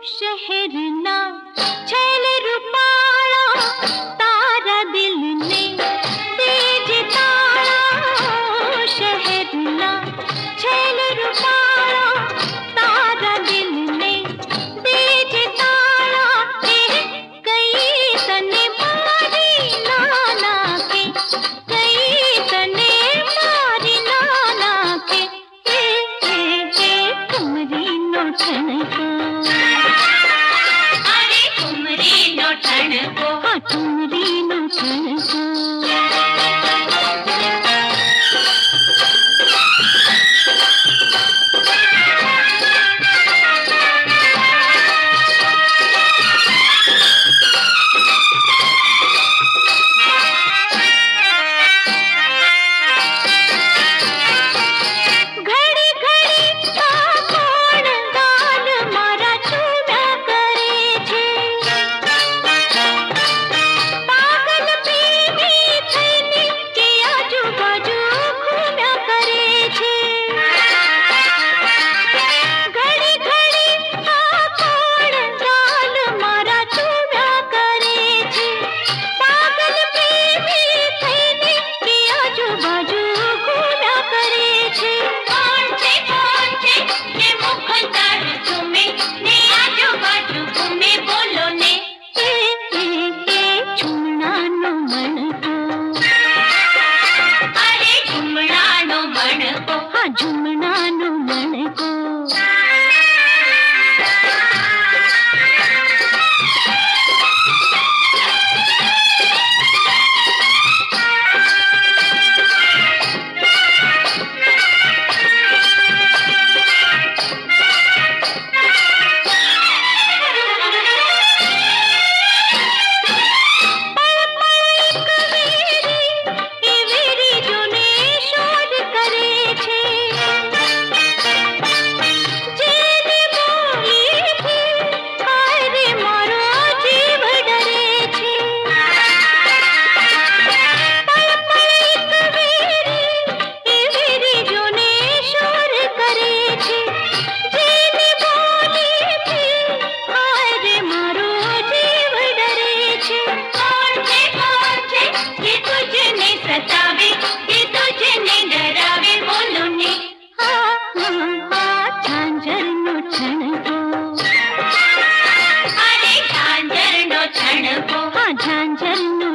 शहर ना छैल रूपाला तारा दिल ने तेज तारा शहर ना छैल रूपाला तारा दिल ने तेज तारा कई तने मारी नाना के कई तने मारी नाना के कुमरी नोठन को ठुमरी नोठन को झुमना नो मन को झांझर नो